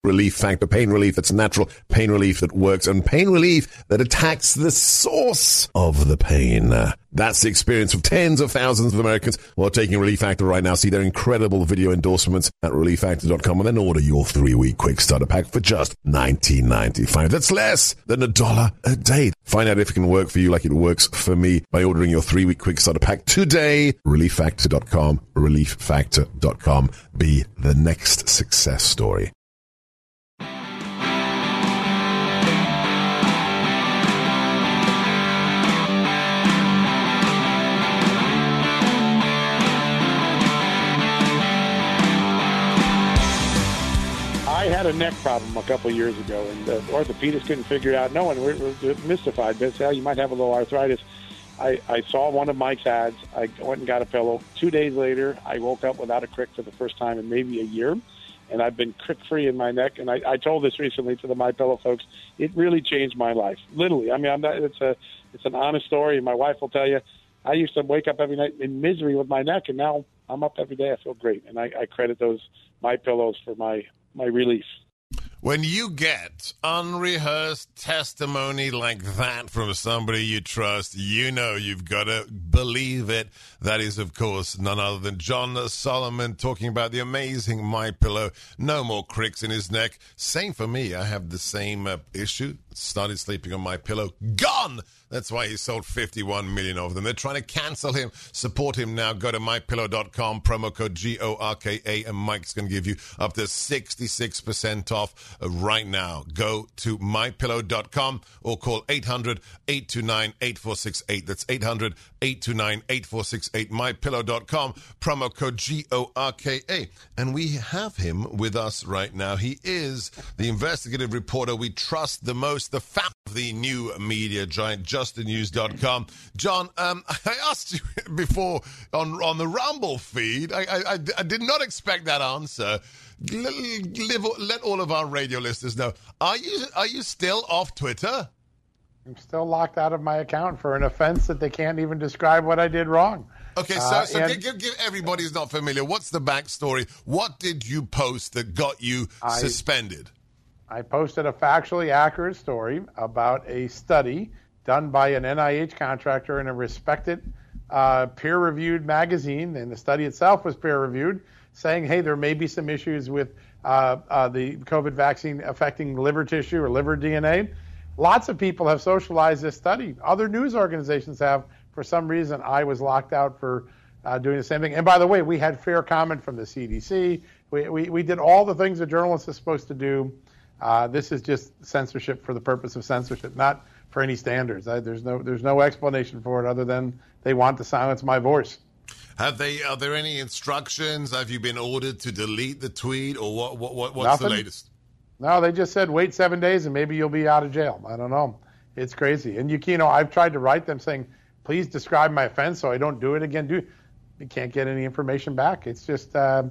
Relief Factor. Pain relief that's natural, pain relief that works, and pain relief that attacks the source of the pain. That's the experience of tens of thousands of Americans who are taking Relief Factor right now. See their incredible video endorsements at relieffactor.com and then order your 3-week quick starter pack for just $19.95. That's less than $1 a day. Find out if it can work for you like it works for me by ordering your 3-week quick starter pack today. relieffactor.com, relieffactor.com. Be the next success story. I had a neck problem a couple of years ago, and the orthopedist couldn't figure it out. No one, we're mystified. They said, you might have a little arthritis. I saw one of Mike's ads. I went and got a pillow. 2 days later, I woke up without a crick for the first time in maybe a year, and I've been crick-free in my neck. And I told this recently to the MyPillow folks. It really changed my life, literally. I mean, it's an honest story, and my wife will tell you, I used to wake up every night in misery with my neck, and now I'm up every day. I feel great, and I credit those MyPillows for my relief. When you get unrehearsed testimony like that from somebody you trust, you know you've got to believe it. That is, of course, none other than John Solomon talking about the amazing MyPillow. No more cricks in his neck. Same for me. I have the same issue. Started sleeping on MyPillow. Gone! That's why he sold 51 million of them. They're trying to cancel him. Support him now. Go to mypillow.com, promo code GORKA, and Mike's going to give you up to 66% off right now. Go to mypillow.com or call 800-829-8468. That's 800-829-8468. Mypillow.com, promo code GORKA. And we have him with us right now. He is the investigative reporter we trust the most, the founder of the new media giant, justthenews.com. John, I asked you before on the Rumble feed. I did not expect that answer. Let all of our radio listeners know. Are you still off Twitter? I'm still locked out of my account for an offense that they can't even describe what I did wrong. Okay, so give everybody who's not familiar, what's the backstory? What did you post that got you suspended? I posted a factually accurate story about a study done by an NIH contractor in a respected peer-reviewed magazine, and the study itself was peer-reviewed, saying, hey, there may be some issues with the COVID vaccine affecting liver tissue or liver DNA. Lots of people have socialized this study. Other news organizations have. For some reason, I was locked out for doing the same thing. And by the way, we had fair comment from the CDC. We did all the things a journalist is supposed to do. This is just censorship for the purpose of censorship, not for any standards. There's no explanation for it other than they want to silence my voice. Are there any instructions? Have you been ordered to delete the tweet, or what's Nothing. The latest? No, they just said wait 7 days and maybe you'll be out of jail. I don't know. It's crazy. And I've tried to write them saying, please describe my offense so I don't do it again. You can't get any information back. It's just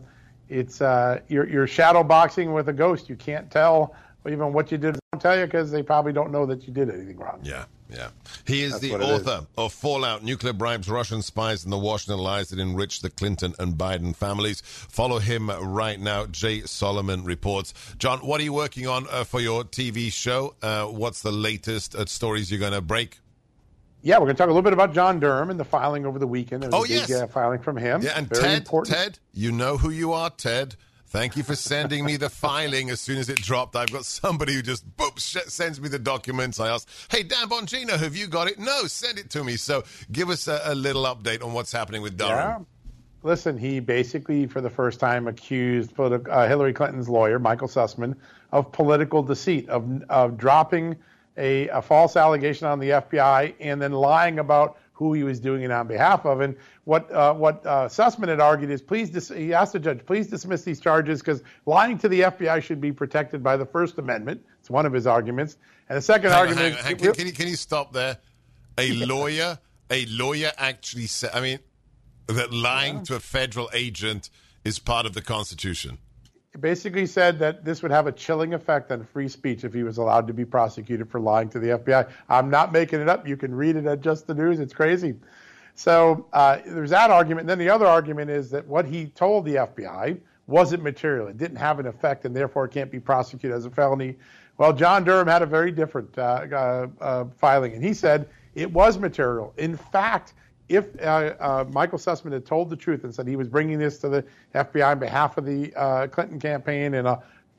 you're shadow boxing with a ghost. You can't tell even what you did. They won't tell you because they probably don't know that you did anything wrong. Yeah. He is the author of Fallout, Nuclear Bribes, Russian Spies, and the Washington Lies that enriched the Clinton and Biden families. Follow him right now. Jay Solomon reports. John, what are you working on for your TV show? What's the latest stories you're going to break? Yeah, we're going to talk a little bit about John Durham and the filing over the weekend. There's a big filing from him. Yeah, and very important. Ted, you know who you are, Ted. Thank you for sending me the filing as soon as it dropped. I've got somebody who just sends me the documents. I asked, hey, Dan Bongino, have you got it? No, send it to me. So give us a little update on what's happening with Durham. Yeah. Listen, he basically, for the first time, accused Hillary Clinton's lawyer, Michael Sussman, of political deceit, of dropping a false allegation on the FBI and then lying about who he was doing it on behalf of. And what Sussman had argued is, he asked the judge, please dismiss these charges because lying to the FBI should be protected by the First Amendment. It's one of his arguments. And the second argument is... Can you stop there? A lawyer actually said, that lying to a federal agent is part of the Constitution. He basically said that this would have a chilling effect on free speech if he was allowed to be prosecuted for lying to the FBI. I'm not making it up. You can read it at Just the News. It's crazy. So there's that argument. And then the other argument is that what he told the FBI wasn't material. It didn't have an effect, and therefore it can't be prosecuted as a felony. Well, John Durham had a very different filing, and he said it was material. In fact, if Michael Sussman had told the truth and said he was bringing this to the FBI on behalf of the Clinton campaign and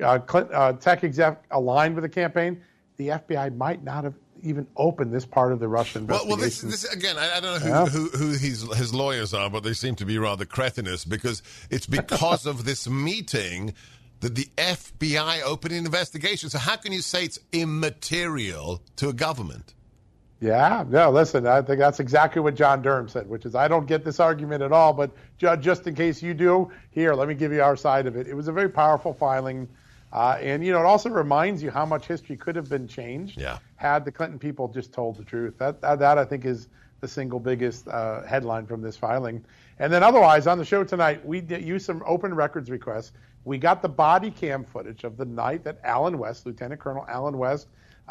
a tech exec aligned with the campaign, the FBI might not have even opened this part of the Russian investigation. Well, this again, I don't know who his lawyers are, but they seem to be rather cretinous, because it's because of this meeting that the FBI opened an investigation. So how can you say it's immaterial to a government? Yeah, no, listen, I think that's exactly what John Durham said, which is, I don't get this argument at all, but just in case you do, here, let me give you our side of it. It was a very powerful filing. And, it also reminds you how much history could have been changed had the Clinton people just told the truth. That I think, is the single biggest headline from this filing. And then otherwise, on the show tonight, we used some open records requests. We got the body cam footage of the night that Allen West, Lieutenant Colonel Allen West,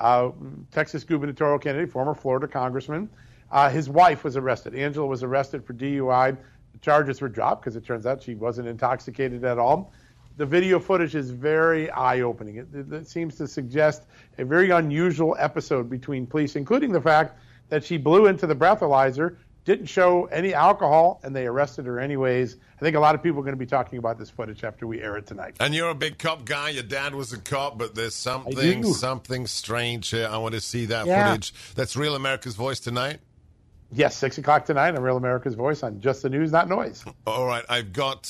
Texas gubernatorial candidate, former Florida congressman, his wife was arrested. Angela was arrested for DUI. The charges were dropped because it turns out she wasn't intoxicated at all. The video footage is very eye-opening. It seems to suggest a very unusual episode between police, including the fact that she blew into the breathalyzer, didn't show any alcohol, and they arrested her anyways. I think a lot of people are going to be talking about this footage after we air it tonight. And you're a big cop guy. Your dad was a cop, but there's something strange here. I want to see that footage. That's Real America's Voice tonight? Yes, 6 o'clock tonight on Real America's Voice on Just the News, Not Noise. All right, I've got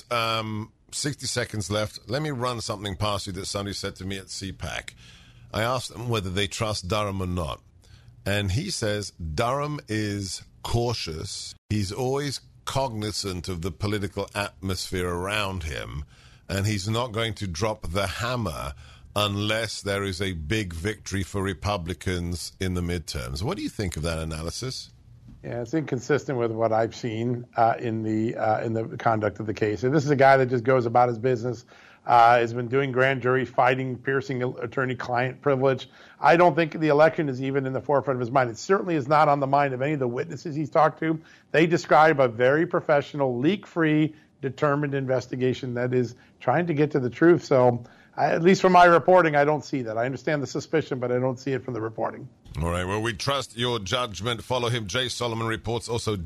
60 seconds left. Let me run something past you that somebody said to me at CPAC. I asked them whether they trust Durham or not. And he says Durham is cautious. He's always cognizant of the political atmosphere around him. And he's not going to drop the hammer unless there is a big victory for Republicans in the midterms. What do you think of that analysis? Yeah, it's inconsistent with what I've seen in the conduct of the case. And this is a guy that just goes about his business, has been doing grand juries, fighting, piercing attorney-client privilege. I don't think the election is even in the forefront of his mind. It certainly is not on the mind of any of the witnesses he's talked to. They describe a very professional, leak-free, determined investigation that is trying to get to the truth. So, at least from my reporting, I don't see that. I understand the suspicion, but I don't see it from the reporting. All right, well, we trust your judgment. Follow him, Jay Solomon Reports, also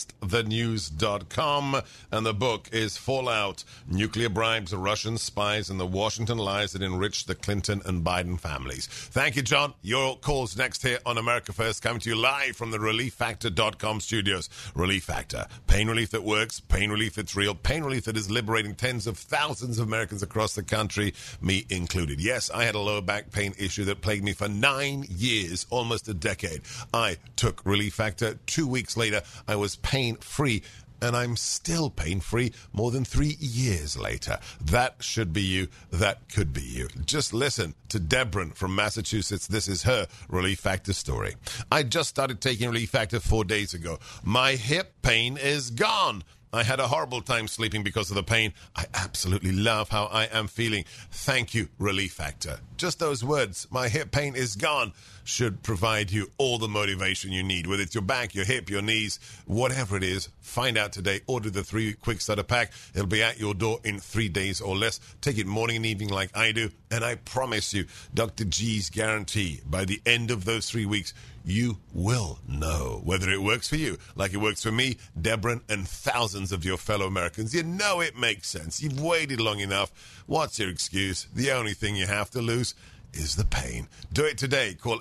justthenews.com. And the book is Fallout, Nuclear Bribes, Russian Spies, and the Washington Lies that Enriched the Clinton and Biden families. Thank you, John. Your call's next here on America First, coming to you live from the ReliefFactor.com studios. Relief Factor, pain relief that works, pain relief that's real, pain relief that is liberating tens of thousands of Americans across the country, me included. Yes, I had a lower back pain issue that plagued me for 9 years, almost a decade. I took Relief Factor. 2 weeks later, I was pain-free, and I'm still pain-free more than 3 years later. That should be you. That could be you. Just listen to Deborah from Massachusetts. This is her Relief Factor story. I just started taking Relief Factor 4 days ago. My hip pain is gone. I had a horrible time sleeping because of the pain. I absolutely love how I am feeling. Thank you, Relief Factor. Just those words, my hip pain is gone, should provide you all the motivation you need. Whether it's your back, your hip, your knees, whatever it is, find out today. Order the 3 quick starter pack. It'll be at your door in 3 days or less. Take it morning and evening like I do. And I promise you, Dr. G's guarantee, by the end of those 3 weeks, you will know whether it works for you, like it works for me, Deborah, and thousands of your fellow Americans. You know it makes sense. You've waited long enough. What's your excuse? The only thing you have to lose is the pain. Do it today. Call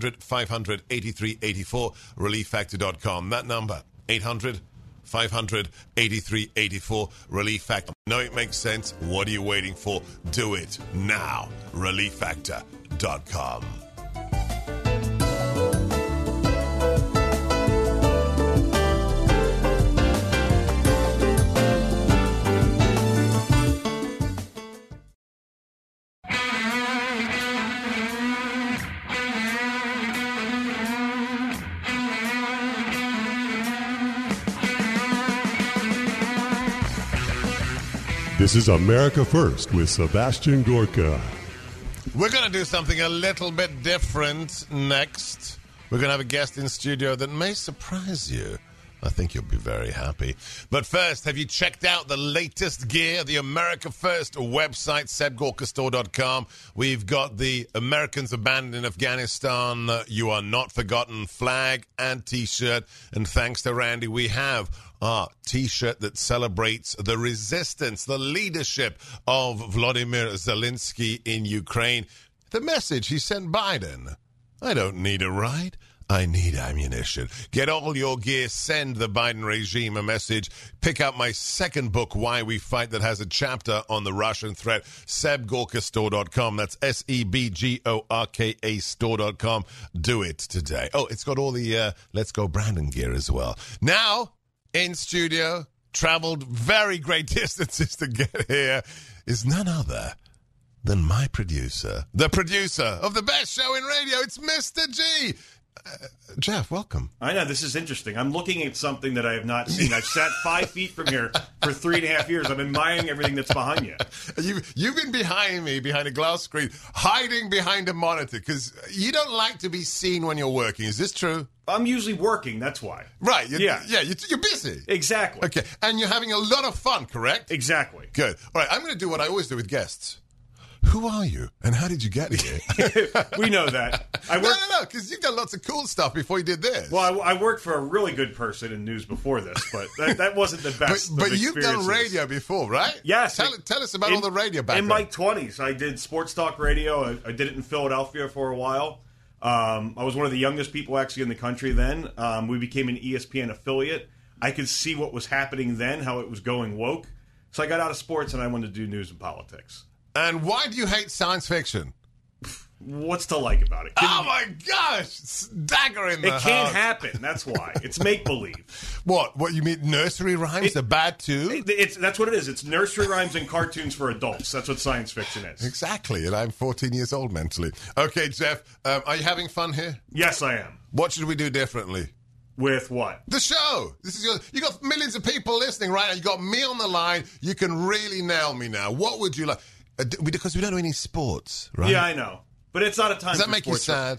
800-500-8384, ReliefFactor.com. That number, 800-500-8384, Relief Factor. Know it makes sense. What are you waiting for? Do it now. ReliefFactor.com. This is America First with Sebastian Gorka. We're going to do something a little bit different next. We're going to have a guest in studio that may surprise you. I think you'll be very happy. But first, have you checked out the latest gear, the America First website, sebgorkastore.com? We've got the Americans Abandoned in Afghanistan, You Are Not Forgotten flag and T-shirt. And thanks to Randy, we have our T-shirt that celebrates the resistance, the leadership of Volodymyr Zelensky in Ukraine. The message he sent Biden: I don't need a ride, I need ammunition. Get all your gear, send the Biden regime a message. Pick up my second book, Why We Fight, that has a chapter on the Russian threat. sebgorkastore.com. That's SEBGORKA store.com. Do it today. Oh, it's got all the Let's Go Brandon gear as well. Now, in studio, traveled very great distances to get here, is none other than my producer, the producer of the best show in radio. It's Mr. G. Jeff, welcome. I know, this is interesting. I'm looking at something that I have not seen. I've sat 5 feet from here for 3.5 years. I'm admiring everything that's behind you. You've been behind me, behind a glass screen, hiding behind a monitor, because you don't like to be seen when you're working. Is this true? I'm usually working, that's why. Right. Yeah, you're busy. Exactly. Okay, and you're having a lot of fun, correct? Exactly. Good. All right, I'm going to do what I always do with guests. Who are you, and how did you get here? We know that. No, because you've done lots of cool stuff before you did this. Well, I worked for a really good person in news before this, but that wasn't the best. But you've done radio before, right? Yes. Tell us about all the radio background. In my 20s, I did sports talk radio. I did it in Philadelphia for a while. I was one of the youngest people actually in the country then. We became an ESPN affiliate. I could see what was happening then, how it was going woke. So I got out of sports and I wanted to do news and politics. And why do you hate science fiction? What's to like about it? Oh my gosh! Dagger in the heart. It can't happen. That's why. It's make-believe. What you mean nursery rhymes are bad too? That's what it is. It's nursery rhymes and cartoons for adults. That's what science fiction is. Exactly, and I'm 14 years old mentally. Okay, Jeff, are you having fun here? Yes, I am. What should we do differently? With what? The show. You got millions of people listening right now. You got me on the line. You can really nail me now. What would you like? Because we don't do any sports, right? Yeah, I know. But it's not a time. Does that make you sad?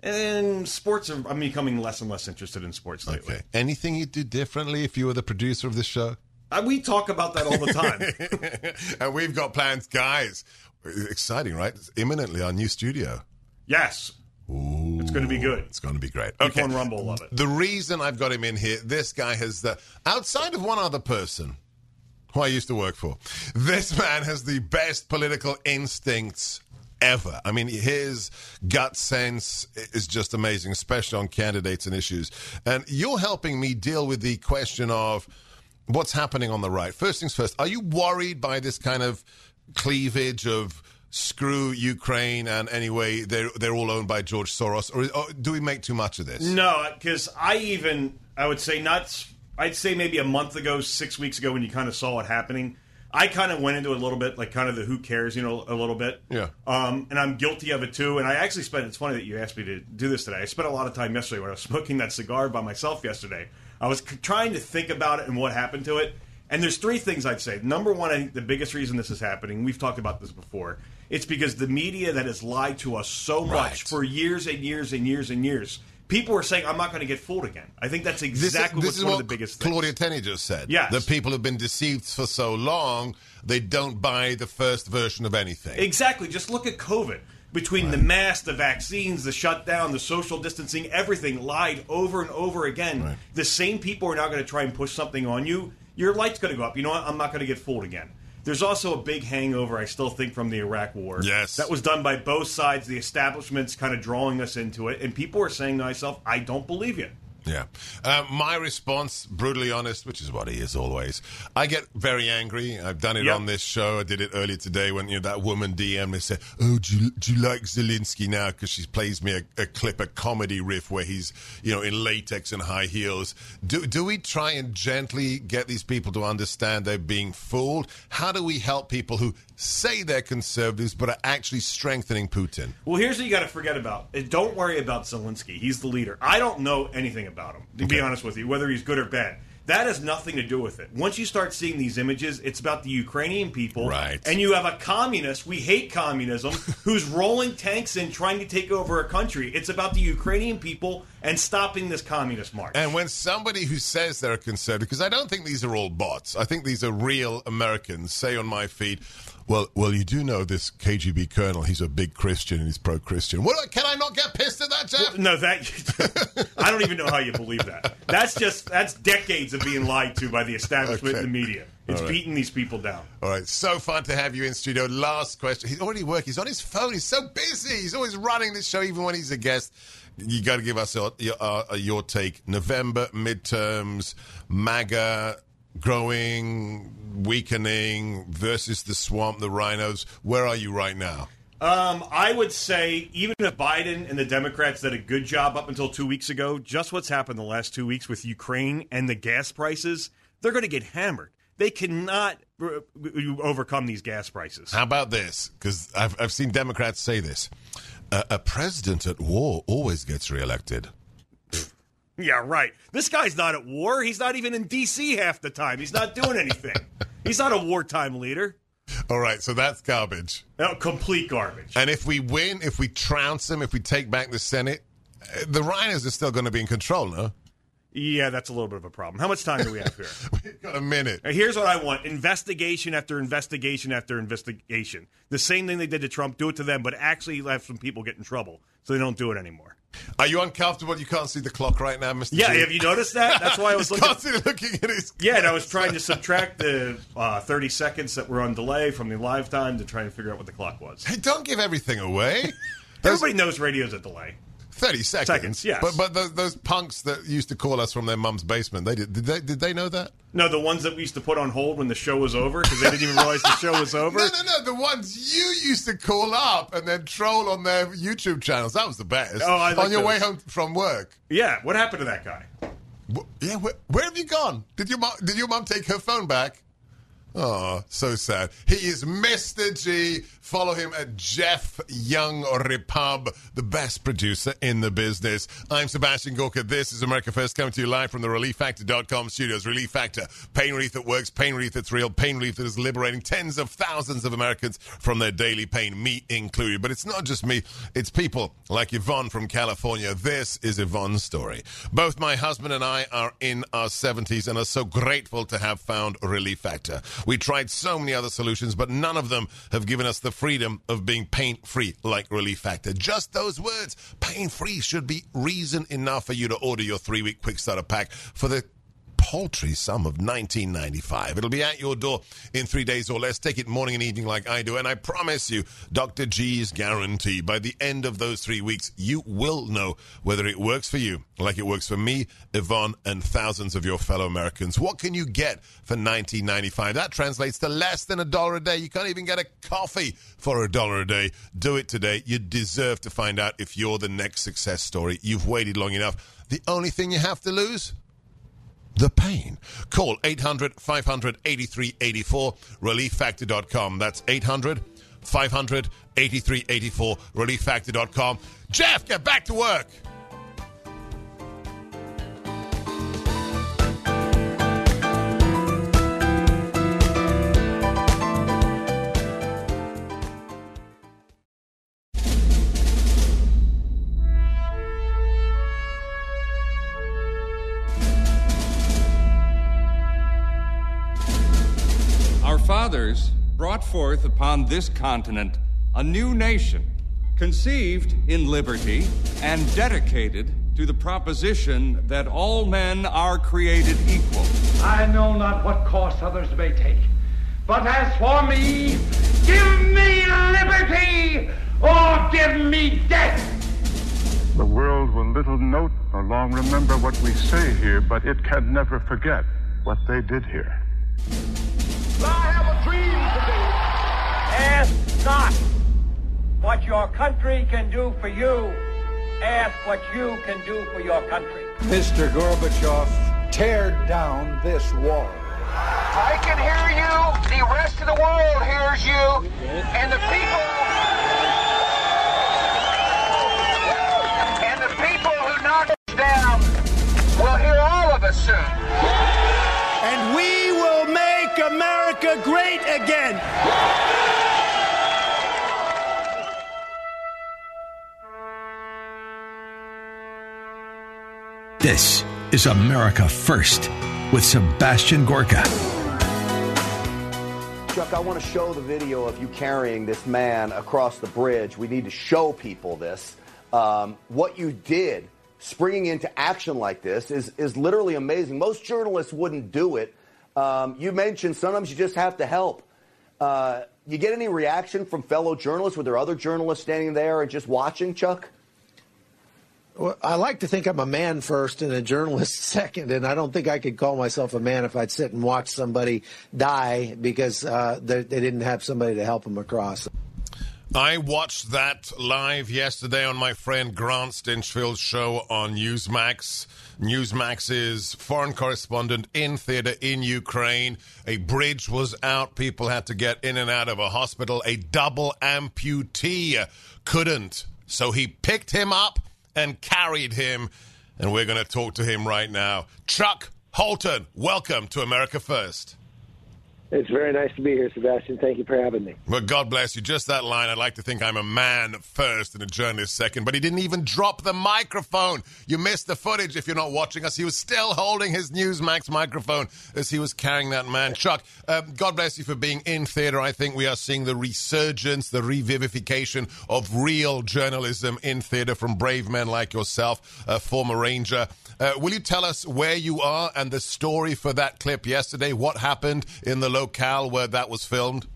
And sports I'm becoming less and less interested in sports lately. Okay. Anything you'd do differently if you were the producer of this show? We talk about that all the time. And we've got plans, guys. Exciting, right? It's imminently our new studio. Yes. Ooh, it's going to be good. It's going to be great. People on Rumble love it. The reason I've got him in here, this guy has outside of one other person who I used to work for, this man has the best political instincts ever. I mean, his gut sense is just amazing, especially on candidates and issues. And you're helping me deal with the question of what's happening on the right. First things first, are you worried by this kind of cleavage of screw Ukraine and anyway, they're all owned by George Soros? Or do we make too much of this? No, because I would say I'd say maybe a month ago, 6 weeks ago, when you kind of saw it happening, I kind of went into it a little bit, like kind of the who cares, a little bit. Yeah. And I'm guilty of it too. And I actually it's funny that you asked me to do this today. I spent a lot of time yesterday when I was smoking that cigar by myself yesterday. I was trying to think about it and what happened to it. And there's three things I'd say. Number one, I think the biggest reason this is happening, we've talked about this before, it's because the media that has lied to us so much for years and years and years and years. People are saying, I'm not going to get fooled again. I think that's exactly what's one of the biggest things. Claudia Tenney just said. Yes. That people have been deceived for so long, they don't buy the first version of anything. Exactly. Just look at COVID. Between the mask, the vaccines, the shutdown, the social distancing, everything lied over and over again. Right. The same people are now going to try and push something on you. Your light's going to go up. You know what? I'm not going to get fooled again. There's also a big hangover, I still think, from the Iraq War. Yes. That was done by both sides. The establishment's kind of drawing us into it. And people are saying to myself, I don't believe you. Yeah. My response, brutally honest, which is what he is always, I get very angry. I've done it on this show. I did it earlier today when that woman DM'd me and said, oh, do you like Zelensky now? Because she plays me a clip, a comedy riff where he's, in latex and high heels. Do we try and gently get these people to understand they're being fooled? How do we help people who say they're conservatives but are actually strengthening Putin? Well, here's what you got to forget about. Don't worry about Zelensky. He's the leader. I don't know anything about him, to be honest with you, whether he's good or bad. That has nothing to do with it. Once you start seeing these images, it's about the Ukrainian people. Right. And you have a communist, we hate communism, who's rolling tanks in trying to take over a country. It's about the Ukrainian people and stopping this communist march. And when somebody who says they're conservative, because I don't think these are all bots, I think these are real Americans, say on my feed, well, you do know this KGB colonel, he's a big Christian and he's pro-Christian. What, can I not get pissed at that, Jeff? No, I don't even know how you believe that. That's decades of being lied to by the establishment and the media. It's beating these people down. All right, so fun to have you in studio. Last question. He's already working. He's on his phone. He's so busy. He's always running this show, even when he's a guest. You got to give us your take. November, midterms, MAGA, growing, weakening, versus the swamp, the rhinos. Where are you right now? I would say even if Biden and the Democrats did a good job up until 2 weeks ago, just what's happened the last 2 weeks with Ukraine and the gas prices, they're going to get hammered. They cannot overcome these gas prices. How about this? Because I've seen Democrats say this. A president at war always gets reelected. Yeah, right. This guy's not at war. He's not even in D.C. half the time. He's not doing anything. He's not a wartime leader. All right, so that's garbage. No, complete garbage. And if we win, if we trounce them, if we take back the Senate, the rhinos are still going to be in control, no? Yeah, that's a little bit of a problem. How much time do we have here? We've got a minute. Here's what I want. Investigation after investigation after investigation. The same thing they did to Trump, do it to them, but actually have some people get in trouble so they don't do it anymore. Are you uncomfortable? You can't see the clock right now, Mr. Yeah, G? have you noticed that? That's why I was constantly looking at his... Yeah, and I was trying to subtract the 30 seconds that were on delay from the live time to try and figure out what the clock was. Hey, don't give everything away. Everybody knows radio's a delay. 30 seconds. Yes. But those punks that used to call us from their mum's basement, did they know that? No, the ones that we used to put on hold when the show was over because they didn't even realize the show was over. No, the ones you used to call up and then troll on their YouTube channels. That was the best. Oh, I like on your those. way home from work. Yeah, what happened to that guy? Yeah, where have you gone? Did your mom take her phone back? Oh, so sad. He is Mr. G. Follow him at Jeff Young Repub, the best producer in the business. I'm Sebastian Gorka. This is America First, coming to you live from the ReliefFactor.com studios. Relief Factor, pain relief that works, pain relief that's real, pain relief that is liberating tens of thousands of Americans from their daily pain, me included. But it's not just me, it's people like Yvonne from California. This is Yvonne's story. Both my husband and I are in our 70s and are so grateful to have found Relief Factor. We tried so many other solutions, but none of them have given us the freedom of being pain-free like Relief Factor. Just those words, pain-free, should be reason enough for you to order your 3-week quick starter pack for the paltry sum of $19.95. It'll be at your door in 3 days or less. Take it morning and evening like I do, and I promise you, Dr. G's guarantee, by the end of those 3 weeks, you will know whether it works for you like it works for me, Yvonne, and thousands of your fellow Americans. What can you get for $19.95? That translates to less than $1 a day. You can't even get a coffee for $1 a day. Do it today. You deserve to find out if you're the next success story. You've waited long enough. The only thing you have to lose? The pain. Call 800-500-8384, ReliefFactor.com. That's 800-500-8384, ReliefFactor.com. Jeff, get back to work. Fathers brought forth upon this continent a new nation, conceived in liberty and dedicated to the proposition that all men are created equal. I know not what course others may take, but as for me, give me liberty or give me death. The world will little note nor long remember what we say here, but it can never forget what they did here. I have a dream today. Ask not what your country can do for you. Ask what you can do for your country. Mr. Gorbachev, tear down this wall. I can hear you. The rest of the world hears you. And the people who knock us down will hear all of us soon. and we will make America great again. This is America First with Sebastian Gorka. Chuck, I want to show the video of you carrying this man across the bridge. We need to show people this. What you did, springing into action like this, is literally amazing. Most journalists wouldn't do it. You mentioned sometimes you just have to help. You get any reaction from fellow journalists? Were there other journalists standing there and just watching, Chuck? Well, I like to think I'm a man first and a journalist second, and I don't think I could call myself a man if I'd sit and watch somebody die because they didn't have somebody to help them across. I watched that live yesterday on my friend Grant Stinchfield's show on Newsmax. Newsmax's foreign correspondent in theater in Ukraine. A bridge was out. People had to get in and out of a hospital. A double amputee couldn't. So he picked him up and carried him, and we're going to talk to him right now. Chuck Holton, welcome to America First. It's very nice to be here, Sebastian. Thank you for having me. Well, God bless you. Just that line, I'd like to think I'm a man first and a journalist second, but he didn't even drop the microphone. You missed the footage if you're not watching us. He was still holding his Newsmax microphone as he was carrying that man. Chuck, God bless you for being in theater. I think we are seeing the resurgence, the revivification of real journalism in theater from brave men like yourself, a former Ranger. Will you tell us where you are and the story for that clip yesterday? What happened in the locale where that was filmed?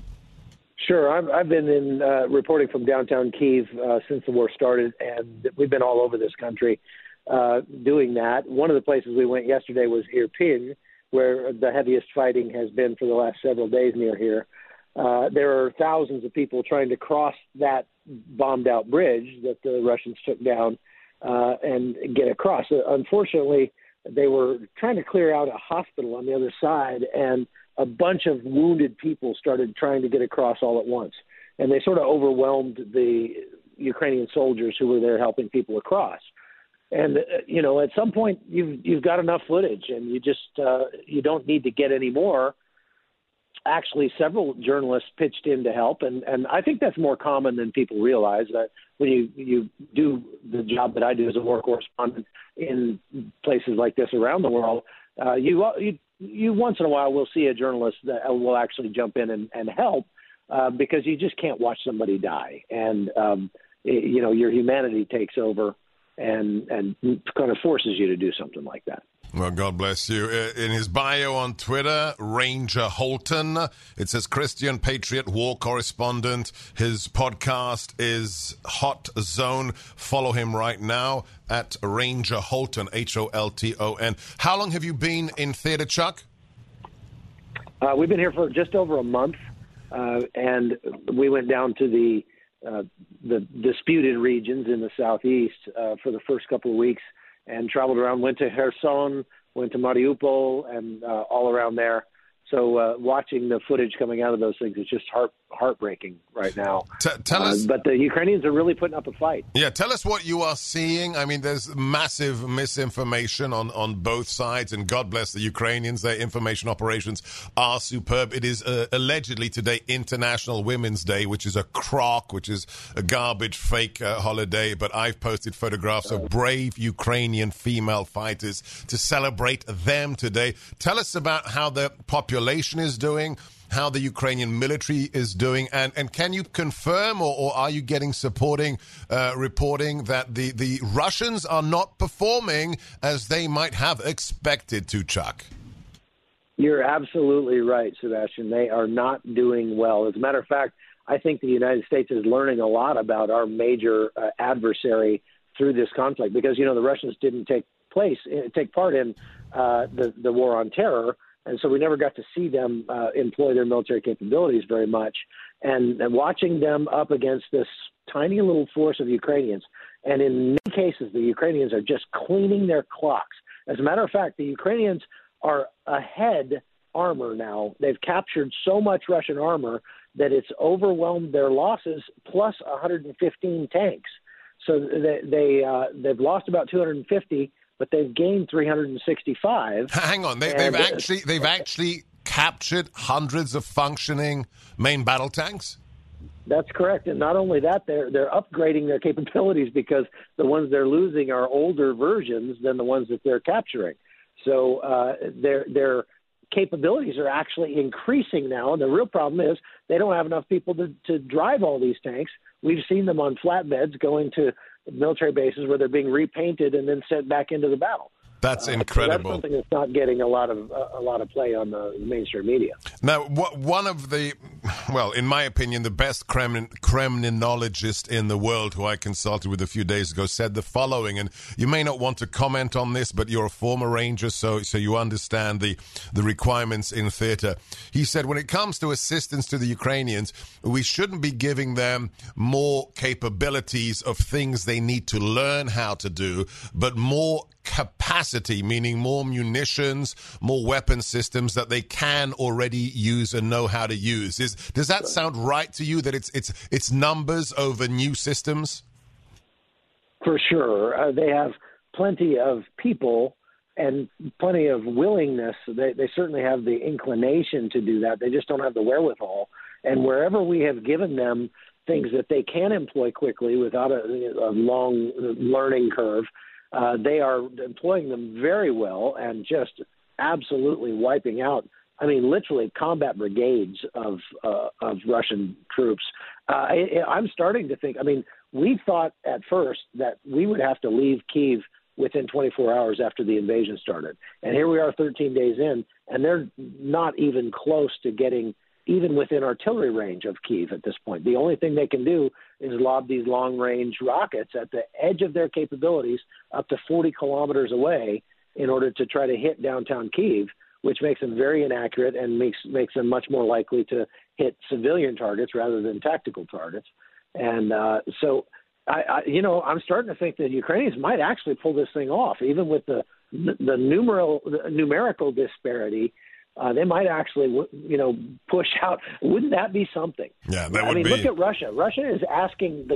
Sure. I've been in reporting from downtown Kyiv since the war started, and we've been all over this country doing that. One of the places we went yesterday was Irpin, where the heaviest fighting has been for the last several days near here. There are thousands of people trying to cross that bombed-out bridge that the Russians took down and get across. Unfortunately, they were trying to clear out a hospital on the other side, and a bunch of wounded people started trying to get across all at once. And they sort of overwhelmed the Ukrainian soldiers who were there helping people across. And, you know, at some point you've got enough footage, and you just you don't need to get any more. Actually, several journalists pitched in to help, and I think that's more common than people realize. That when you do the job that I do as a war correspondent in places like this around the world, you once in a while will see a journalist that will actually jump in and help because you just can't watch somebody die, and you know, your humanity takes over and kind of forces you to do something like that. Well, God bless you. In his bio on Twitter, Ranger Holton, it says Christian Patriot War Correspondent. His podcast is Hot Zone. Follow him right now at Ranger Holton, Holton. How long have you been in theater, Chuck? We've been here for just over a month, and we went down to the disputed regions in the southeast for the first couple of weeks, and traveled around, went to Kherson, went to Mariupol, and all around there. So watching the footage coming out of those things is just heartbreaking right now. Tell us, but the Ukrainians are really putting up a fight. Yeah, tell us what you are seeing. I mean, there's massive misinformation on both sides, and God bless the Ukrainians. Their information operations are superb. It is allegedly today International Women's Day, which is a crock, which is a garbage, fake holiday. But I've posted photographs of brave Ukrainian female fighters to celebrate them today. Tell us about how the population is doing, how the Ukrainian military is doing, and can you confirm or are you getting supporting reporting that the Russians are not performing as they might have expected to, Chuck? You're absolutely right, Sebastian. They are not doing well. As a matter of fact, I think the United States is learning a lot about our major adversary through this conflict because, you know, the Russians didn't take part in the war on terror. And so we never got to see them employ their military capabilities very much. And watching them up against this tiny little force of Ukrainians, and in many cases, the Ukrainians are just cleaning their clocks. As a matter of fact, the Ukrainians are ahead armor now. They've captured so much Russian armor that it's overwhelmed their losses, plus 115 tanks. So they've lost about 250 but they've gained 365. Hang on, they've actually captured hundreds of functioning main battle tanks? That's correct. And not only that, they're upgrading their capabilities because the ones they're losing are older versions than the ones that they're capturing. So their capabilities are actually increasing now. And the real problem is they don't have enough people to drive all these tanks. We've seen them on flatbeds going to military bases where they're being repainted and then sent back into the battle. That's incredible. So that's something that's not getting a lot of play on the mainstream media. Now, one of the, well, in my opinion, the best Kremlinologist in the world, who I consulted with a few days ago, said the following, and you may not want to comment on this, but you're a former Ranger, so you understand the requirements in theater. He said, when it comes to assistance to the Ukrainians, we shouldn't be giving them more capabilities of things they need to learn how to do, but more capacity, meaning more munitions, more weapon systems that they can already use and know how to use. Does that sound right to you, that it's numbers over new systems? For sure. They have plenty of people and plenty of willingness. They certainly have the inclination to do that. They just don't have the wherewithal. And wherever we have given them things that they can employ quickly without a long learning curve, they are employing them very well and just absolutely wiping out, I mean, literally combat brigades of Russian troops. I'm starting to think, I mean, we thought at first that we would have to leave Kyiv within 24 hours after the invasion started. And here we are 13 days in, and they're not even close to getting even within artillery range of Kyiv at this point. The only thing they can do is lob these long-range rockets at the edge of their capabilities up to 40 kilometers away in order to try to hit downtown Kyiv, which makes them very inaccurate and makes them much more likely to hit civilian targets rather than tactical targets. And so, I'm starting to think that Ukrainians might actually pull this thing off, even with the numerical disparity. They might actually, push out. Wouldn't that be something? Yeah, that would be. Look at Russia. Russia is asking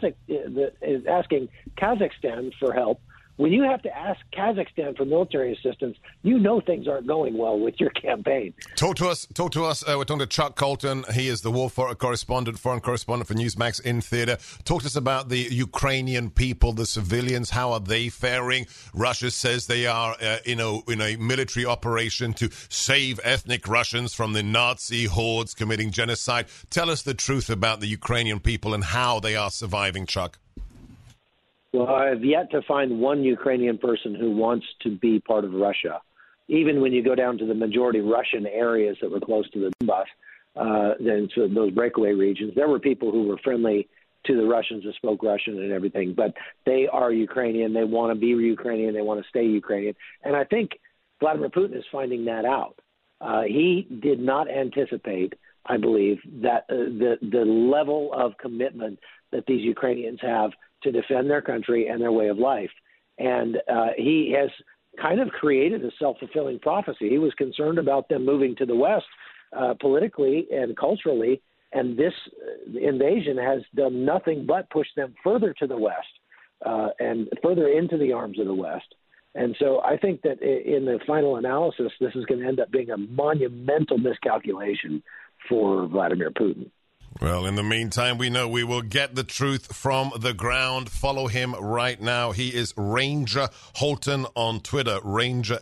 Kazakhstan for help. When you have to ask Kazakhstan for military assistance, things aren't going well with your campaign. Talk to us. We're talking to Chuck Colton. He is the war foreign correspondent for Newsmax in theater. Talk to us about the Ukrainian people, the civilians. How are they faring? Russia says they are in a military operation to save ethnic Russians from the Nazi hordes committing genocide. Tell us the truth about the Ukrainian people and how they are surviving, Chuck. Well, I have yet to find one Ukrainian person who wants to be part of Russia. Even when you go down to the majority Russian areas that were close to the Donbass, then to those breakaway regions, there were people who were friendly to the Russians that spoke Russian and everything. But they are Ukrainian. They want to be Ukrainian. They want to stay Ukrainian. And I think Vladimir Putin is finding that out. He did not anticipate, I believe, that the level of commitment that these Ukrainians have to defend their country and their way of life. And he has kind of created a self-fulfilling prophecy. He was concerned about them moving to the West politically and culturally, and this invasion has done nothing but push them further to the West and further into the arms of the West. And so I think that in the final analysis, this is going to end up being a monumental miscalculation for Vladimir Putin. Well, in the meantime, we know we will get the truth from the ground. Follow him right now. He is Ranger Holton on Twitter, Ranger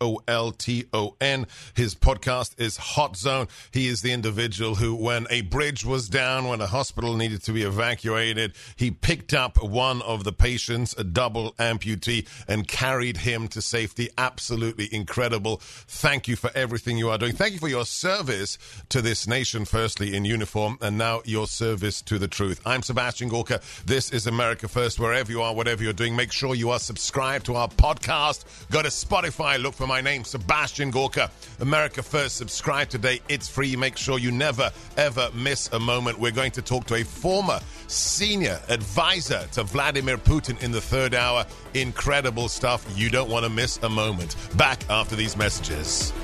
Holton. His podcast is Hot Zone. He is the individual who, when a bridge was down, when a hospital needed to be evacuated, he picked up one of the patients, a double amputee, and carried him to safety. Absolutely incredible. Thank you for everything you are doing. Thank you for your service to this nation, firstly in uniform, and now your service to the truth. I'm Sebastian Gorka. This is America First. Wherever you are, whatever you're doing, make sure you are subscribed to our podcast. Go to Spotify, look for my name, Sebastian Gorka. America First. Subscribe today. It's free. Make sure you never, ever miss a moment. We're going to talk to a former senior advisor to Vladimir Putin in the third hour. Incredible stuff. You don't want to miss a moment. Back after these messages.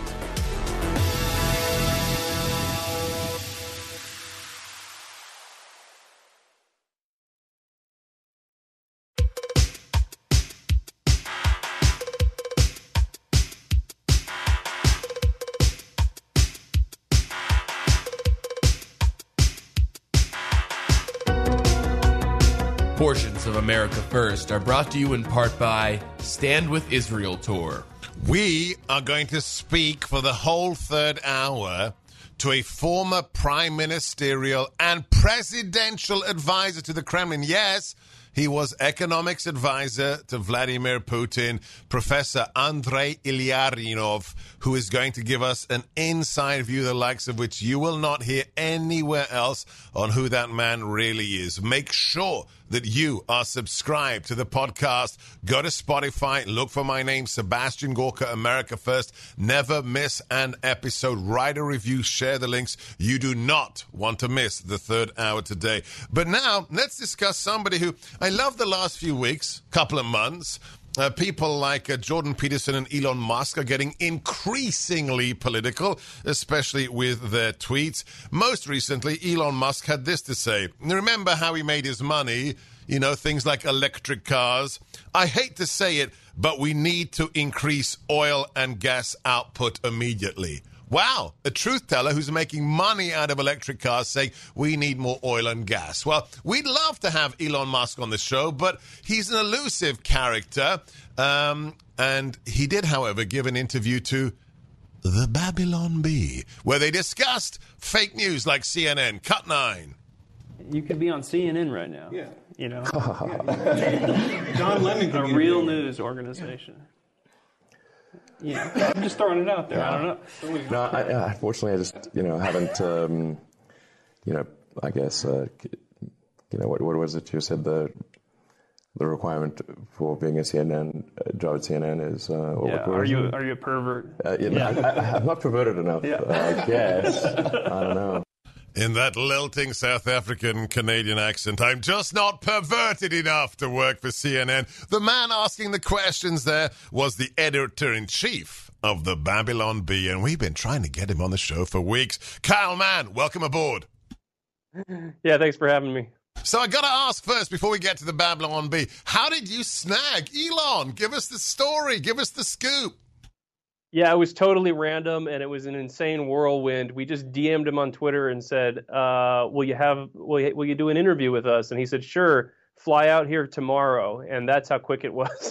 Portions of America First are brought to you in part by Stand With Israel Tour. We are going to speak for the whole third hour to a former prime ministerial and presidential advisor to the Kremlin. Yes, he was economics advisor to Vladimir Putin, Professor Andrei Ilyarinov, who is going to give us an inside view, the likes of which you will not hear anywhere else, on who that man really is. Make sure that you are subscribed to the podcast. Go to Spotify, look for my name, Sebastian Gorka, America First. Never miss an episode. Write a review, share the links. You do not want to miss the third hour today. But now, let's discuss somebody who I love the last few weeks, couple of months. People like Jordan Peterson and Elon Musk are getting increasingly political, especially with their tweets. Most recently, Elon Musk had this to say. Remember how he made his money? You know, things like electric cars. I hate to say it, but we need to increase oil and gas output immediately. Wow, a truth teller who's making money out of electric cars saying we need more oil and gas. Well, we'd love to have Elon Musk on the show, but he's an elusive character. And he did, however, give an interview to the Babylon Bee, where they discussed fake news like CNN. Cut 9. You could be on CNN right now. Yeah. You know? John Lennon could be a real news organization. Yeah, I'm just throwing it out there. I don't know. No, unfortunately, I just haven't. I guess what was it you said the requirement for being a CNN job at CNN is. Are you a pervert? I'm not perverted enough. Yeah. I guess I don't know. In that lilting South African Canadian accent, I'm just not perverted enough to work for CNN. The man asking the questions there was the editor-in-chief of the Babylon Bee, and we've been trying to get him on the show for weeks. Kyle Mann, welcome aboard. Yeah, thanks for having me. So I got to ask first, before we get to the Babylon Bee, how did you snag Elon? Give us the story. Give us the scoop. Yeah, it was totally random, and it was an insane whirlwind. We just DM'd him on Twitter and said, will you do an interview with us? And he said, sure, fly out here tomorrow. And that's how quick it was.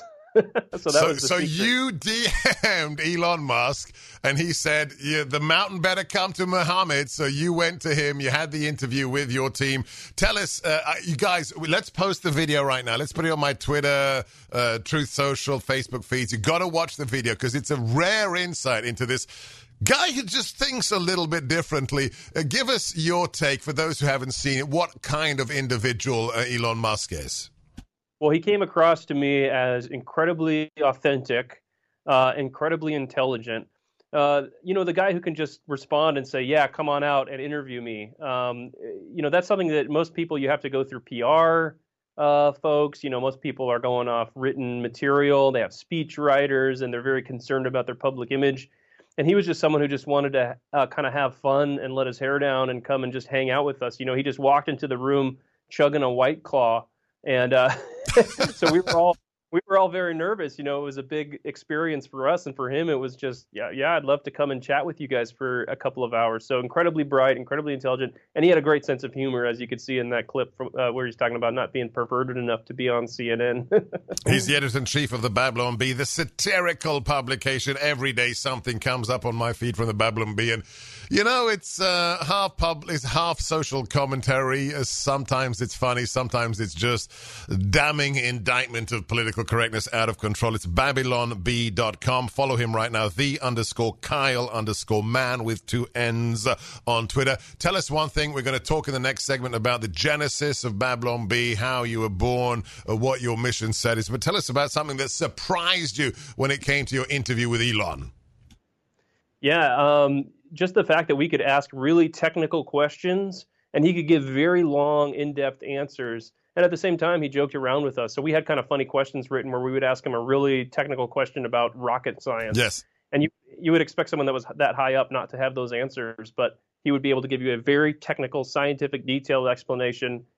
So you DM'd Elon Musk, and he said, the mountain better come to Muhammad. So you went to him. You had the interview with your team. Tell us, you guys, let's post the video right now. Let's put it on my Twitter, Truth Social, Facebook feeds. You got to watch the video because it's a rare insight into this guy who just thinks a little bit differently. Give us your take for those who haven't seen it. What kind of individual Elon Musk is? Well, he came across to me as incredibly authentic, incredibly intelligent. The guy who can just respond and say, yeah, come on out and interview me. That's something that most people, you have to go through PR folks. Most people are going off written material. They have speech writers, and they're very concerned about their public image. And he was just someone who just wanted to kind of have fun and let his hair down and come and just hang out with us. He just walked into the room chugging a White Claw. And so we were all very nervous. It was a big experience for us, and for him, it was just, I'd love to come and chat with you guys for a couple of hours. So incredibly bright, incredibly intelligent, and he had a great sense of humor, as you could see in that clip from where he's talking about not being perverted enough to be on CNN. He's the editor-in-chief of the Babylon Bee, the satirical publication. Every day something comes up on my feed from the Babylon Bee, and it's it's half social commentary. Sometimes it's funny, sometimes it's just damning indictment of political correctness out of control. It's babylonbee.com. Follow him right now, _Kyle_man with 2 N's on Twitter. Tell us one thing. We're going to talk in the next segment about the genesis of Babylon Bee, how you were born, what your mission set is. But tell us about something that surprised you when it came to your interview with Elon. Yeah, just the fact that we could ask really technical questions and he could give very long, in-depth answers. And at the same time, he joked around with us. So we had kind of funny questions written where we would ask him a really technical question about rocket science. Yes. And you would expect someone that was that high up not to have those answers, but he would be able to give you a very technical, scientific, detailed explanation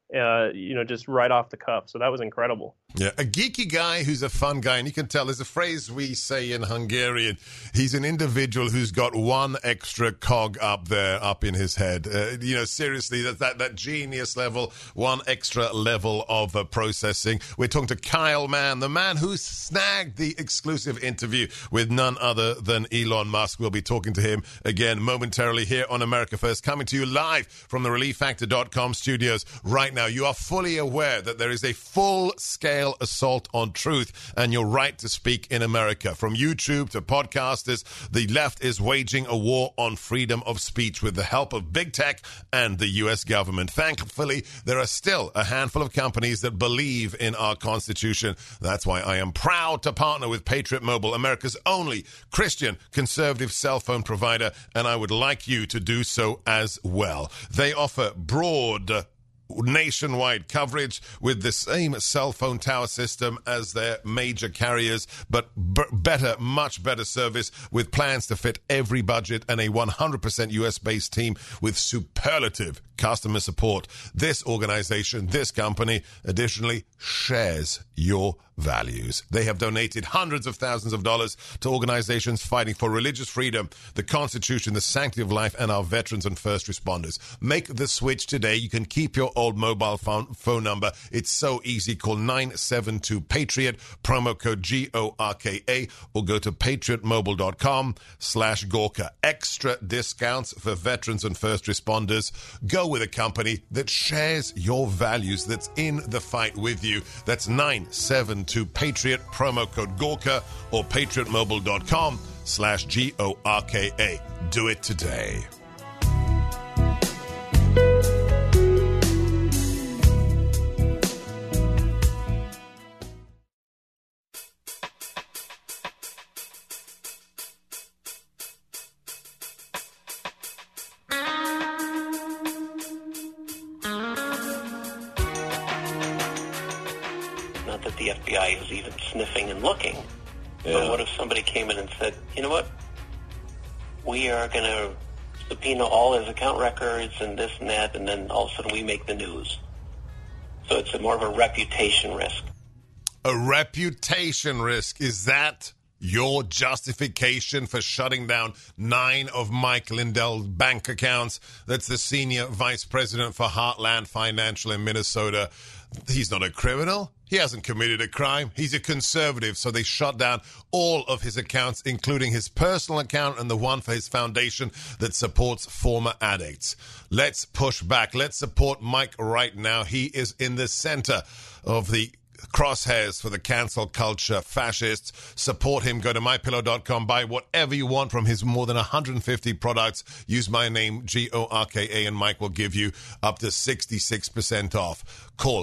just right off the cuff. So that was incredible. Yeah, a geeky guy who's a fun guy, and you can tell there's a phrase we say in Hungarian. He's an individual who's got one extra cog up in his head. Seriously, that genius level, one extra level of processing. We're talking to Kyle Mann, the man who snagged the exclusive interview with none other than Elon Musk. We'll be talking to him again momentarily here on America First, coming to you live from the ReliefFactor.com studios right now. You are fully aware that there is a full-scale assault on truth and your right to speak in America. From YouTube to podcasters, the left is waging a war on freedom of speech with the help of big tech and the U.S. government. Thankfully, there are still a handful of companies that believe in our Constitution. That's why I am proud to partner with Patriot Mobile, America's only Christian conservative cell phone provider, and I would like you to do so as well. They offer broad nationwide coverage with the same cell phone tower system as their major carriers, but much better service with plans to fit every budget and a 100% US-based team with superlative customer support. This organization, this company, additionally shares your values. They have donated hundreds of thousands of dollars to organizations fighting for religious freedom, the Constitution, the sanctity of life, and our veterans and first responders. Make the switch today. You can keep your old mobile phone number. It's so easy. Call 972-PATRIOT, promo code GORKA, or go to patriotmobile.com/Gorka. Extra discounts for veterans and first responders. Go with a company that shares your values, that's in the fight with you. That's 972-PATRIOT, promo code Gorka, or patriotmobile.com/GORKA. Do it today. The FBI is even sniffing and looking. Yeah. But what if somebody came in and said, you know what, we are going to subpoena all his account records and this and that, and then all of a sudden we make the news. So it's more of a reputation risk. A reputation risk. Is that your justification for shutting down 9 of Mike Lindell's bank accounts? That's the senior vice president for Heartland Financial in Minnesota. He's not a criminal. He hasn't committed a crime. He's a conservative, so they shut down all of his accounts, including his personal account and the one for his foundation that supports former addicts. Let's push back. Let's support Mike right now. He is in the center of the crosshairs for the cancel culture fascists. Support him. Go to mypillow.com. Buy whatever you want from his more than 150 products. Use my name, GORKA, and Mike will give you up to 66% off. Call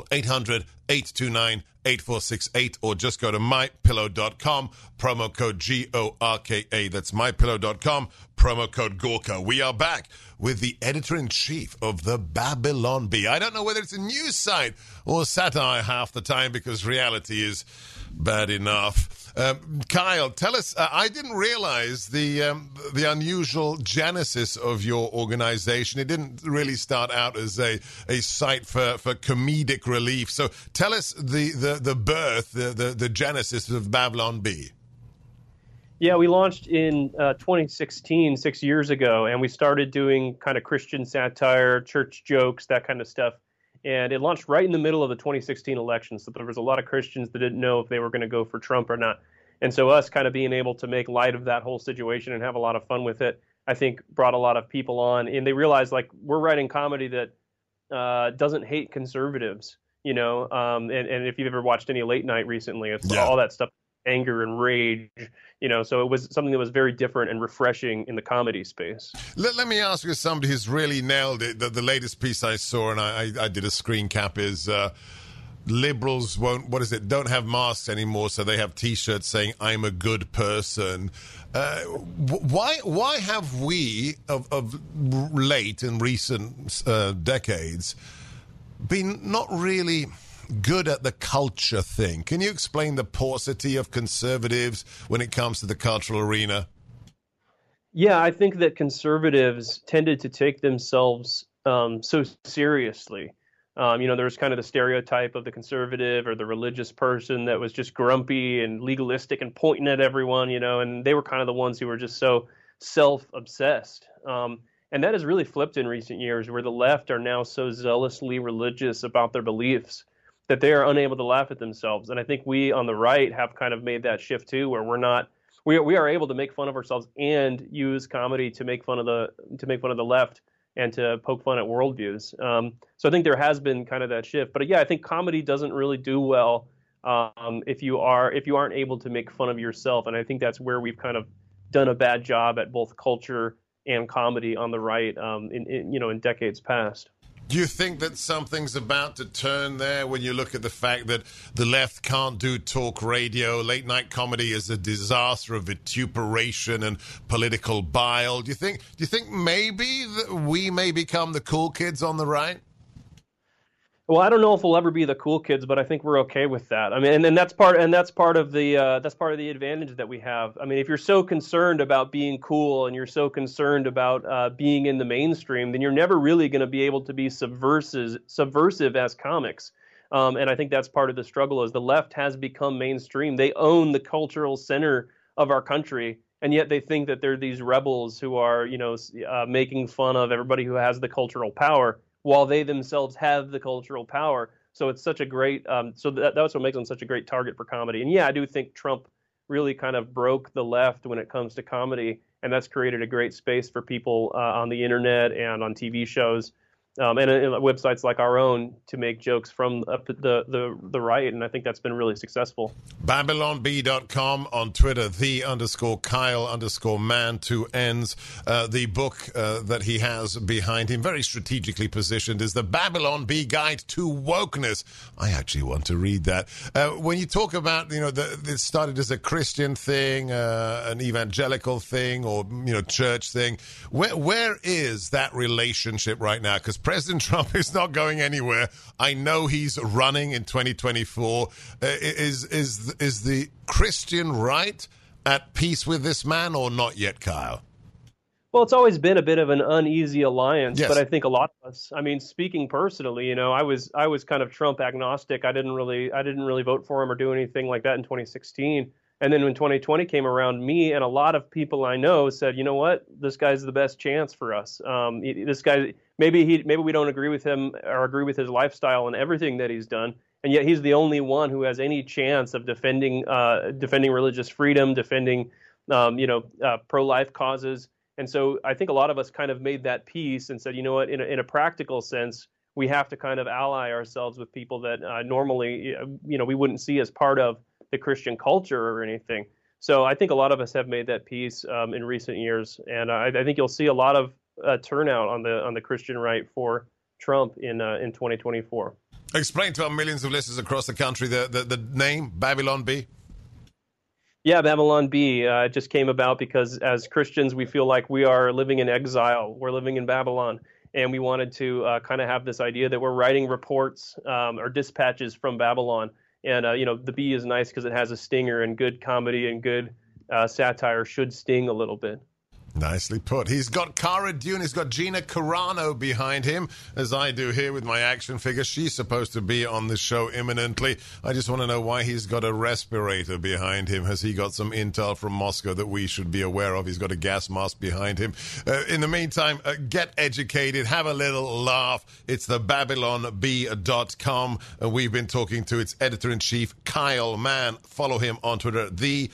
800-829-8468 or just go to mypillow.com. Promo code GORKA. That's mypillow.com. Promo code Gorka. We are back with the editor-in-chief of the Babylon Bee. I don't know whether it's a news site or satire half the time because reality is bad enough. Kyle, tell us, I didn't realize the unusual genesis of your organization. It didn't really start out as a site for comedic relief. So tell us the birth, the genesis of Babylon Bee. Yeah, we launched in 2016, 6 years ago, and we started doing kind of Christian satire, church jokes, that kind of stuff. And it launched right in the middle of the 2016 election, so there was a lot of Christians that didn't know if they were going to go for Trump or not. And so us kind of being able to make light of that whole situation and have a lot of fun with it, I think brought a lot of people on. And they realized, like, we're writing comedy that doesn't hate conservatives, you know. And if you've ever watched any late night recently, it's all that stuff, anger and rage, you know, so it was something that was very different and refreshing in the comedy space. Let me ask you, somebody who's really nailed it. The latest piece I saw, and I did a screen cap, is liberals don't have masks anymore, so they have T-shirts saying, I'm a good person. Why have we, of late in recent decades, been not really good at the culture thing? Can you explain the paucity of conservatives when it comes to the cultural arena? Yeah, I think that conservatives tended to take themselves so seriously. There's kind of the stereotype of the conservative or the religious person that was just grumpy and legalistic and pointing at everyone, and they were kind of the ones who were just so self-obsessed. And that has really flipped in recent years, where the left are now so zealously religious about their beliefs that they are unable to laugh at themselves. And I think we on the right have kind of made that shift too, where we are able to make fun of ourselves and use comedy to make fun of the left and to poke fun at worldviews. So I think there has been kind of that shift. But yeah, I think comedy doesn't really do well if you aren't able to make fun of yourself. And I think that's where we've kind of done a bad job at both culture and comedy on the right in decades past. Do you think that something's about to turn there when you look at the fact that the left can't do talk radio? Late night comedy is a disaster of vituperation and political bile. Do you think maybe that we may become the cool kids on the right? Well, I don't know if we'll ever be the cool kids, but I think we're okay with that. I mean, and that's part of the advantage that we have. I mean, if you're so concerned about being cool and you're so concerned about being in the mainstream, then you're never really going to be able to be subversive as comics. And I think that's part of the struggle, is the left has become mainstream. They own the cultural center of our country, and yet they think that they're these rebels who are, making fun of everybody who has the cultural power, while they themselves have the cultural power. So it's such a great, that's what makes them such a great target for comedy. And yeah, I do think Trump really kind of broke the left when it comes to comedy, and that's created a great space for people on the internet and on TV shows and websites like our own to make jokes from the right, and I think that's been really successful. BabylonB.com, on Twitter, _Kyle_man, 2 N's. The book that he has behind him, very strategically positioned, is the Babylon Bee Guide to Wokeness. I actually want to read that. When you talk about, it started as a Christian thing, an evangelical thing, or, church thing, where is that relationship right now? Because President Trump is not going anywhere. I know he's running in 2024. Is the Christian right at peace with this man, or not yet, Kyle? Well, it's always been a bit of an uneasy alliance, yes. But I think a lot of us, I mean, speaking personally, I was kind of Trump agnostic. I didn't really vote for him or do anything like that in 2016. And then when 2020 came around, me and a lot of people I know said, you know what, this guy's the best chance for us. This guy, maybe we don't agree with him or agree with his lifestyle and everything that he's done, and yet he's the only one who has any chance of defending religious freedom, defending pro-life causes. And so I think a lot of us kind of made that peace and said, you know what, in a practical sense, we have to kind of ally ourselves with people that normally we wouldn't see as part of the Christian culture or anything. So I think a lot of us have made that peace in recent years, and I think you'll see a lot of turnout on the Christian right for Trump in 2024. Explain to our millions of listeners across the country the name Babylon Bee. Yeah, Babylon Bee just came about because as Christians we feel like we are living in exile. We're living in Babylon, and we wanted to kind of have this idea that we're writing reports or dispatches from Babylon. And, the bee is nice because it has a stinger, and good comedy and good satire should sting a little bit. Nicely put. He's got Cara Dune. He's got Gina Carano behind him, as I do here with my action figure. She's supposed to be on the show imminently. I just want to know why he's got a respirator behind him. Has he got some intel from Moscow that we should be aware of? He's got a gas mask behind him. In the meantime, get educated. Have a little laugh. It's the BabylonB.com. We've been talking to its editor-in-chief, Kyle Mann. Follow him on Twitter,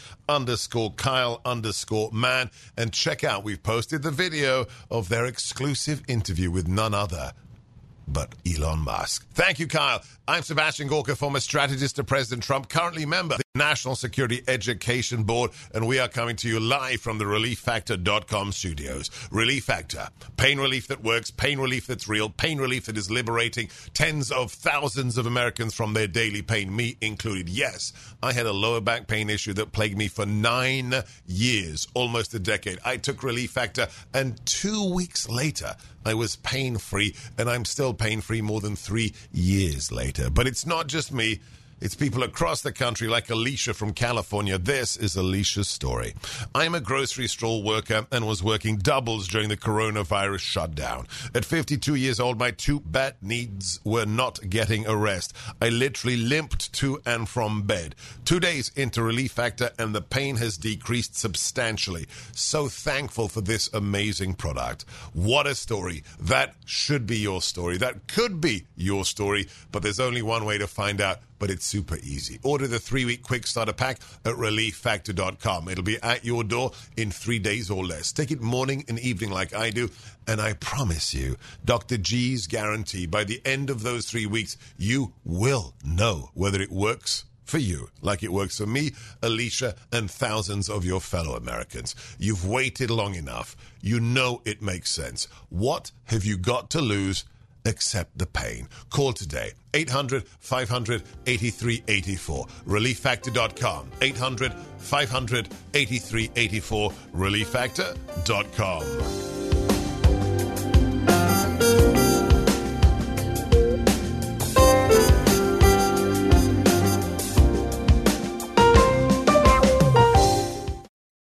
_Kyle_man. And check out, we've posted the video of their exclusive interview with none other but Elon Musk. Thank you, Kyle. I'm Sebastian Gorka, former strategist to President Trump, currently member of the National Security Education Board, and we are coming to you live from the ReliefFactor.com studios. Relief Factor. Pain relief that works, pain relief that's real, pain relief that is liberating tens of thousands of Americans from their daily pain, me included. Yes, I had a lower back pain issue that plagued me for 9 years, almost a decade. I took Relief Factor, and 2 weeks later, I was pain-free, and I'm still pain-free more than 3 years later. But it's not just me. It's people across the country like Alicia from California. This is Alicia's story. I'm a grocery store worker and was working doubles during the coronavirus shutdown. At 52 years old, my two bad needs were not getting a rest. I literally limped to and from bed. 2 days into Relief Factor and the pain has decreased substantially. So thankful for this amazing product. What a story. That should be your story. That could be your story, but there's only one way to find out, but it's super easy. Order the 3-week quick starter pack at relieffactor.com. It'll be at your door in 3 days or less. Take it morning and evening like I do, and I promise you, Dr. G's guarantee, by the end of those 3 weeks, you will know whether it works for you, like it works for me, Alicia, and thousands of your fellow Americans. You've waited long enough. You know it makes sense. What have you got to lose except the pain? Call today. 800-500-8384. ReliefFactor.com. 800-500-8384. ReliefFactor.com.